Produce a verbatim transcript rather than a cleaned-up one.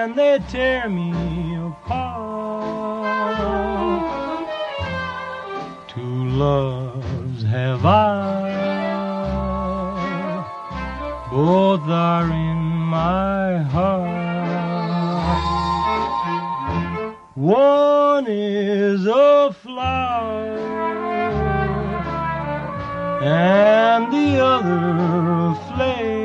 and they tear me apart. Two loves have I, both are in my heart. One is a flower and the other a flame.